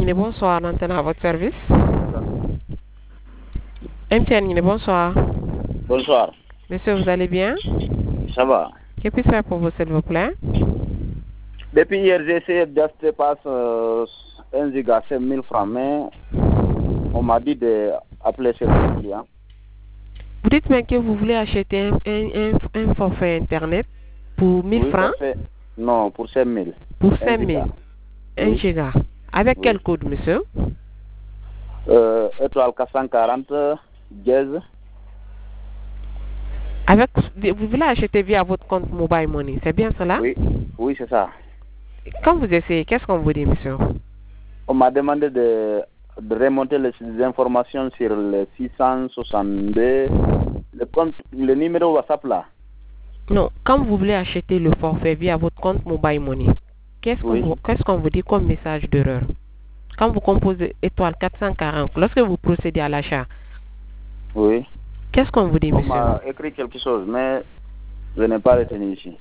Nyine, bonsoir, l'antenne à votre service. MTN Nyine, bonsoir. Bonsoir. Monsieur, vous allez bien? Ça va. Que puis-je faire pour vous, s'il vous plaît? Depuis hier, j'ai essayé d'acheter passe 1 giga 5 000 francs, mais on m'a dit d'appeler ce client. Vous dites bien que vous voulez acheter un forfait Internet pour 1000 Oui, francs? forfait. Non, pour 5 000. Pour 5 000. 1 Oui. giga. Avec Oui. quel code, monsieur? Étoile 440, dièse. Avec, vous voulez acheter via votre compte Mobile Money, c'est bien cela? Oui, oui, c'est ça. Quand vous essayez, qu'est-ce qu'on vous dit, monsieur? On m'a demandé de remonter les informations sur le 662, le numéro WhatsApp là. Non, quand vous voulez acheter le forfait via votre compte Mobile Money, qu'est-ce qu'on vous dit comme message d'erreur? Quand vous composez étoile 440, lorsque vous procédez à l'achat, Oui. qu'est-ce qu'on vous dit, On monsieur? m'a écrit quelque chose, mais je n'ai pas retenu ici.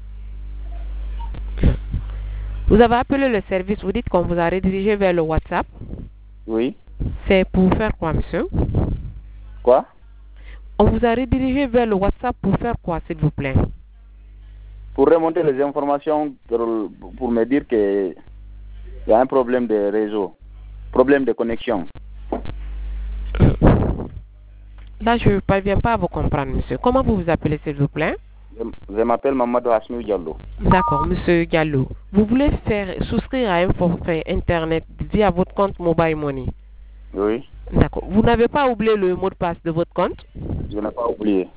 Vous avez appelé le service, vous dites qu'on vous a redirigé vers le WhatsApp. Oui. C'est pour faire quoi, monsieur? Quoi? On vous a redirigé vers le WhatsApp pour faire quoi, s'il vous plaît? Pour remonter les informations, pour me dire qu'il y a un problème de réseau, problème de connexion. Là, je ne parviens pas à vous comprendre, monsieur. Comment vous vous appelez, s'il vous plaît? Je m'appelle Mamadou Hasmi Diallo. D'accord, monsieur Diallo. Vous voulez souscrire à un forfait Internet via votre compte Mobile Money? Oui. D'accord. Vous n'avez pas oublié le mot de passe de votre compte? Je n'ai pas oublié.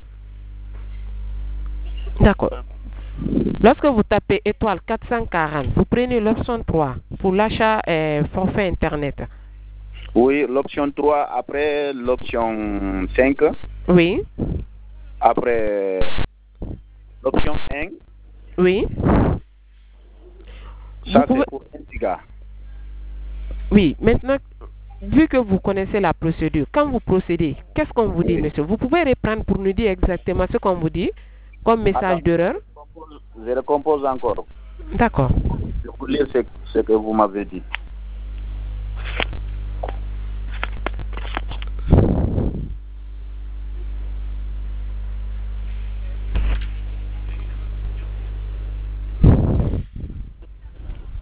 D'accord. Lorsque vous tapez étoile 440, vous prenez l'option 3 pour l'achat forfait Internet. Oui, l'option 3, après l'option 5, Oui. après l'option 1, Oui. ça c'est pour 1 giga. Oui, maintenant, vu que vous connaissez la procédure, quand vous procédez, qu'est-ce qu'on vous dit, monsieur? Vous pouvez reprendre pour nous dire exactement ce qu'on vous dit comme message d'erreur? Je recompose encore. D'accord. Je vous lire ce que vous m'avez dit.